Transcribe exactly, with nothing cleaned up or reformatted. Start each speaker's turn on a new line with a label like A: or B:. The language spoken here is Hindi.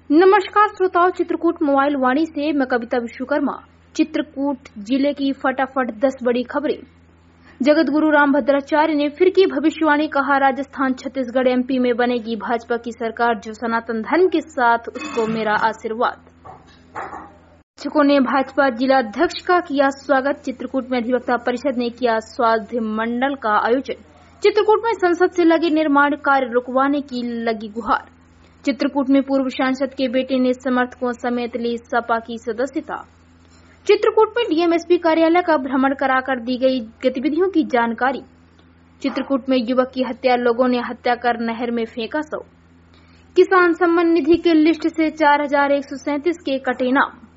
A: नमस्कार श्रोताओं, चित्रकूट मोबाइल वाणी से मैं कविता विश्वकर्मा। चित्रकूट जिले की फटाफट दस बड़ी खबरें। जगत गुरु राम भद्राचार्य ने फिर की भविष्यवाणी, कहा राजस्थान छत्तीसगढ़ एमपी में बनेगी भाजपा की सरकार, जो सनातन धर्म के साथ उसको मेरा आशीर्वाद। शिक्षकों ने भाजपा जिलाध्यक्ष का किया स्वागत। चित्रकूट में अधिवक्ता परिषद ने किया स्वास्थ्य मंडल का आयोजन। चित्रकूट में संसद से लगे निर्माण कार्य रुकवाने की लगी गुहार। चित्रकूट में पूर्व सांसद के बेटे ने समर्थकों समेत ली सपा की सदस्यता। चित्रकूट में डीएमएसपी कार्यालय का भ्रमण कराकर दी गई गतिविधियों की जानकारी। चित्रकूट में युवक की हत्या, लोगों ने हत्या कर नहर में फेंका शव। किसान सम्मान निधि के लिस्ट से चार हजार एक सौ सैंतीस के कटे नाम।